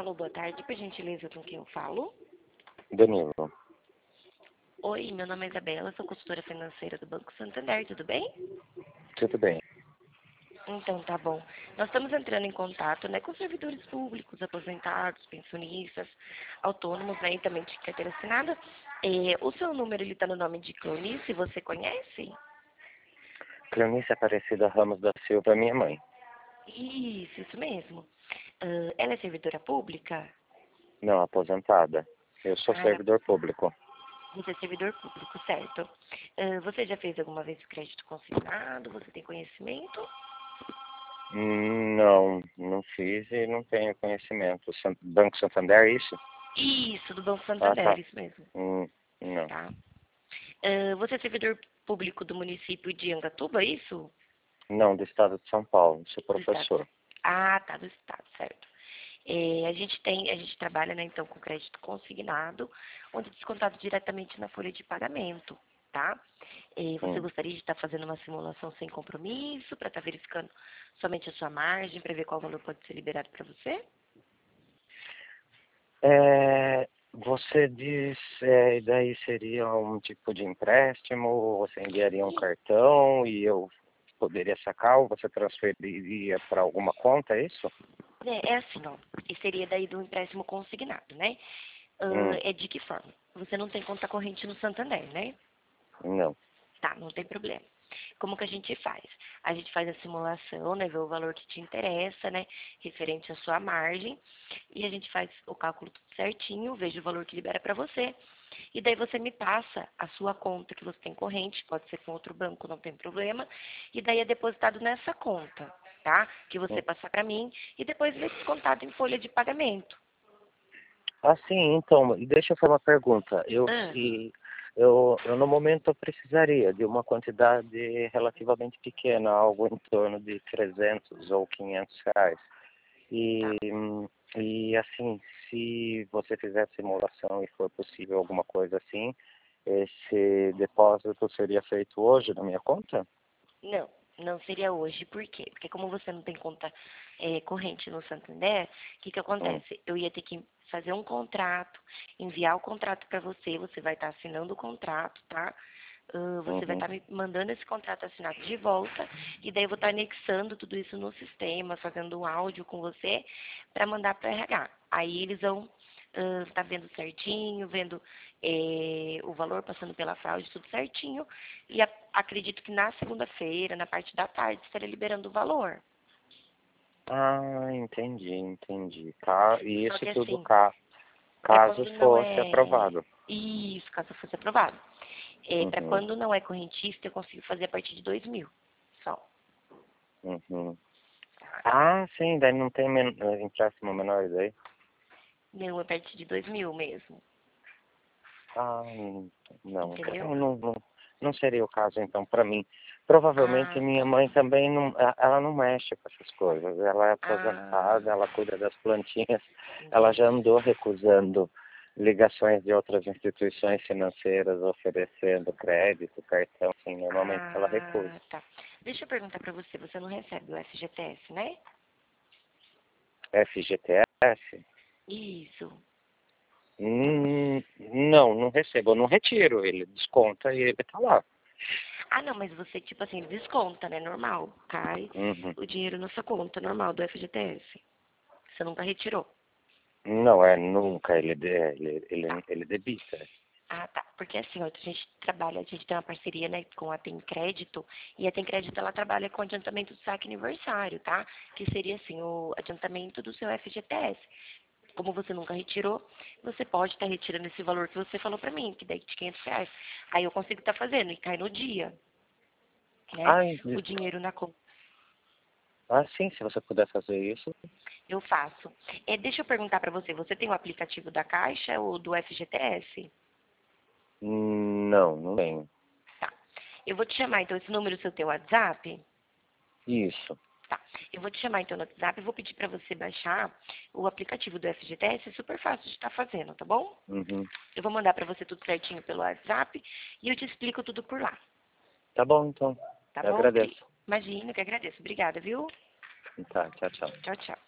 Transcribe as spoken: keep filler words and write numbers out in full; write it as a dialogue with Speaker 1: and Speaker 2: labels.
Speaker 1: Alô, boa tarde, por gentileza, com quem eu falo?
Speaker 2: Danilo,
Speaker 1: Oi, meu nome é Isabela, sou consultora financeira do Banco Santander, tudo bem?
Speaker 2: tudo bem?
Speaker 1: Então, tá bom. Nós estamos entrando em contato, né, com servidores públicos, aposentados, pensionistas, autônomos, né, e também de carteira assinada. É, o seu número, ele tá no nome de Cleonice, você conhece?
Speaker 2: Cleonice Aparecida Ramos da Silva, minha mãe.
Speaker 1: Isso, isso mesmo. Ah, ela é servidora pública?
Speaker 2: Não, aposentada. Eu sou
Speaker 1: Ah, ela-
Speaker 2: servidor público.
Speaker 1: você é servidor público, certo? Ah, você já fez alguma vez crédito consignado? Você tem conhecimento?
Speaker 2: Hum, Não, não fiz e não tenho conhecimento. San- Banco Santander, é isso?
Speaker 1: Isso, do Banco
Speaker 2: Ah,
Speaker 1: Santander,
Speaker 2: tá.
Speaker 1: isso mesmo.
Speaker 2: Hum, não.
Speaker 1: Tá. Ah, você é servidor público do município de Angatuba, é isso?
Speaker 2: Não, do estado de São Paulo. Sou
Speaker 1: Do estado.
Speaker 2: professor.
Speaker 1: Ah, tá, do estado, certo. É, a gente tem, a gente trabalha, né, então, com crédito consignado, onde é descontado diretamente na folha de pagamento, tá? É, você
Speaker 2: Hum.
Speaker 1: gostaria de estar fazendo uma simulação sem compromisso, para estar verificando somente a sua margem, para ver qual valor pode ser liberado para você?
Speaker 2: É, você diz, é, e daí seria um tipo de empréstimo, você enviaria um cartão e eu poderia sacar ou você transferiria para alguma conta, é isso?
Speaker 1: É, é assim, ó, e seria daí do empréstimo consignado, né? Ah,
Speaker 2: Hum,
Speaker 1: é de que forma? Você não tem conta corrente no Santander, né?
Speaker 2: não.
Speaker 1: Tá, não tem problema. Como que a gente faz? A gente faz a simulação, né, vê o valor que te interessa, né, referente à sua margem, e a gente faz o cálculo tudo certinho, veja o valor que libera para você, e daí você me passa a sua conta que você tem corrente, pode ser com outro banco, não tem problema, e daí é depositado nessa conta, tá? Que você
Speaker 2: Hum.
Speaker 1: passa para mim, e depois é descontado em folha de pagamento.
Speaker 2: Ah, sim, então, e deixa eu fazer uma pergunta. Eu,
Speaker 1: Ah,
Speaker 2: se, eu, eu, no momento, eu precisaria de uma quantidade relativamente pequena, algo em torno de trezentos ou quinhentos reais.
Speaker 1: tá.
Speaker 2: E, hum, e assim, se você fizer simulação e for possível alguma coisa assim, esse depósito seria feito hoje na minha conta?
Speaker 1: Não, não seria hoje. Por quê? Porque como você não tem conta eh, corrente no Santander, o que que
Speaker 2: Hum,
Speaker 1: acontece? Eu ia ter que fazer um contrato, enviar o contrato para você, você vai estar assinando o contrato, tá? Ah, você vai
Speaker 2: uhum.
Speaker 1: estar me mandando esse contrato assinado de volta, e daí eu vou estar anexando tudo isso no sistema, fazendo um áudio com você para mandar para o R H. Aí eles vão estar vendo certinho, vendo eh, o valor passando pela fraude, tudo certinho. E a- acredito que na segunda-feira, na parte da tarde, estarei liberando o valor.
Speaker 2: Ah, entendi, entendi. Ca- E
Speaker 1: Só
Speaker 2: isso
Speaker 1: que
Speaker 2: tudo
Speaker 1: assim,
Speaker 2: ca-
Speaker 1: para
Speaker 2: caso
Speaker 1: quando não
Speaker 2: fosse
Speaker 1: é.
Speaker 2: aprovado.
Speaker 1: Isso, caso fosse aprovado. É, para
Speaker 2: Uhum,
Speaker 1: quando não é correntista, eu consigo fazer a partir de dois mil. Só.
Speaker 2: uhum.
Speaker 1: Tá?
Speaker 2: Ah, sim, daí não tem men eh, empréstimo menor daí.
Speaker 1: Não, a partir de dois mil mesmo.
Speaker 2: Ah, hum, não,
Speaker 1: Entendeu?
Speaker 2: não, não, não não seria o caso então para mim. Provavelmente
Speaker 1: Ah,
Speaker 2: minha
Speaker 1: tá.
Speaker 2: mãe também não, a- ela não mexe com essas coisas. Ela é aposentada,
Speaker 1: Ah,
Speaker 2: ela cuida das plantinhas. Ela já
Speaker 1: entendi.
Speaker 2: andou recusando ligações de outras instituições financeiras oferecendo crédito, cartão, assim, normalmente ela recusa.
Speaker 1: Ah, tá. Deixa eu perguntar para você, você não recebe o F G T S, né?
Speaker 2: F G T S?
Speaker 1: Isso.
Speaker 2: Hum, não, não recebo, eu não retiro, ele desconta e ele tá lá.
Speaker 1: Ah, não, mas você, tipo assim, desconta, né? Normal. Cai
Speaker 2: Uhum.
Speaker 1: o dinheiro na sua conta, normal, do F G T S. Você nunca retirou.
Speaker 2: Não, é nunca, ele, de- ele,
Speaker 1: Tá.
Speaker 2: ele, ele debita.
Speaker 1: Ah, tá. Porque assim, ó, a gente trabalha, a gente tem uma parceria, né, com a Tem Crédito, e a Tem Crédito, ela trabalha com adiantamento do saque aniversário, tá? Que seria, assim, o adiantamento do seu F G T S. Como você nunca retirou, você pode estar retirando esse valor que você falou pra mim, que daí de quinhentos reais. Aí eu consigo estar fazendo, e cai no dia, né?
Speaker 2: Ai,
Speaker 1: O dinheiro na conta.
Speaker 2: ah, sim, se você puder fazer isso.
Speaker 1: Eu faço. É, deixa eu perguntar pra você, você tem o aplicativo da Caixa ou do F G T S?
Speaker 2: Hum, Não, não tenho.
Speaker 1: Tá. Eu vou te chamar, então, esse número seu tem WhatsApp?
Speaker 2: Isso.
Speaker 1: Tá. Eu vou te chamar, então, no WhatsApp e vou pedir pra você baixar o aplicativo do F G T S. É super fácil de estar fazendo, tá bom?
Speaker 2: Uhum.
Speaker 1: Eu vou mandar pra você tudo certinho pelo WhatsApp e eu te explico tudo por lá.
Speaker 2: Tá bom, então.
Speaker 1: Tá
Speaker 2: Eu
Speaker 1: bom, Pri?
Speaker 2: agradeço.
Speaker 1: Imagina, que agradeço. Obrigada, viu?
Speaker 2: Tá, tchau, tchau.
Speaker 1: Tchau, tchau.